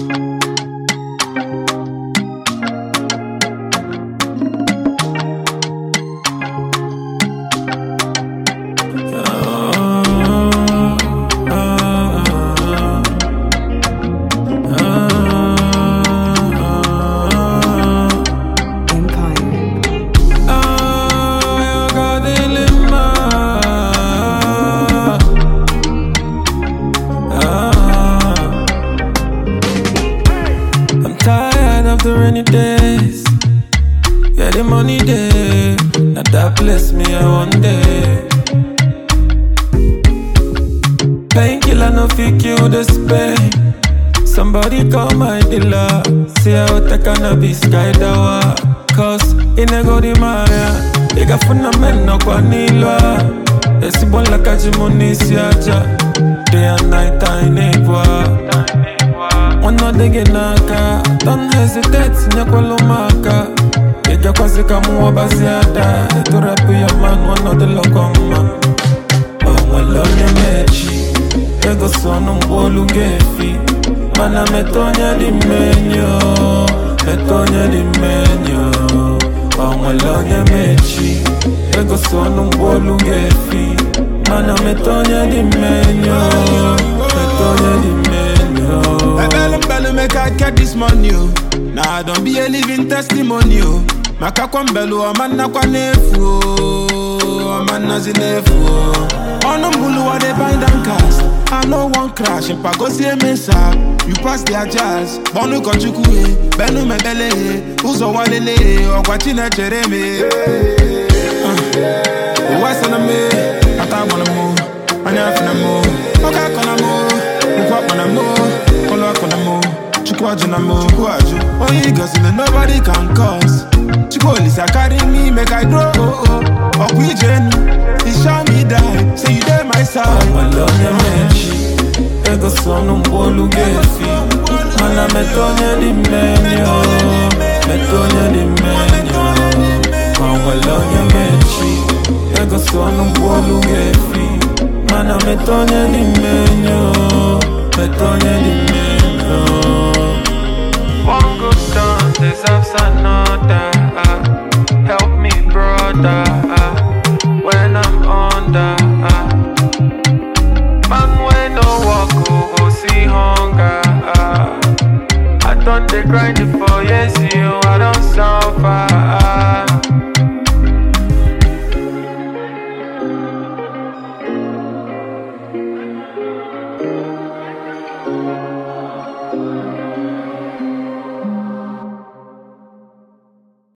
The rainy days, yeah, the money day. Now that bless me one day. Painkiller no fit kill this pain. Somebody call my dealer. See how the cannabis skydawa. Cause in a go di maya, iga fundament no kwa nilwa. Esi bon la kajimoni siaja. Day and night I nebwa. Wanna dig naka, don't hesitate, nyakwalo maka. Ega kwazi kamuwa baziada. To rap your man, one of the lokoma. Oh, walonye mechi. Ego sonu mbolu gefi. Mana metonya di menyo. Metonya di menyo. Oh, walonye mechi. Ego sonu mbolu gefi. Mana metonya di menyo. Metonya di menyo. Bello make I get this money, oh. Nah, I don't be a living testimony, oh. Maka kwambelu, amana kwa nefu, amana zinefu, Ono mbulu wa they bind and cast. I know one crash, in pagosi e mesa. You pass their jazz, bonu kochukue, benu mebele, uzo walele, okwachine chereme. Uwasa na me, ata wana mo, anyafi na mo, oka kona mo, ukwa na mo. Chukwaju, oh you guys know nobody can cause. Chikolisa carry me, make I grow. Okwijen, he show me die. Say you there my side. I love you, mechi. Ego sonu mbolu gefi. Mana metonya di menyo. Metonya di menyo. I love you, mechi. Ego sonu mbolu gefi. Mana metonya di menyo. Metonya di menyo. One good turn deserves another. Help me, brother, when I'm under. Man, when no walk, go see hunger. I done the grind for years, you I don't suffer.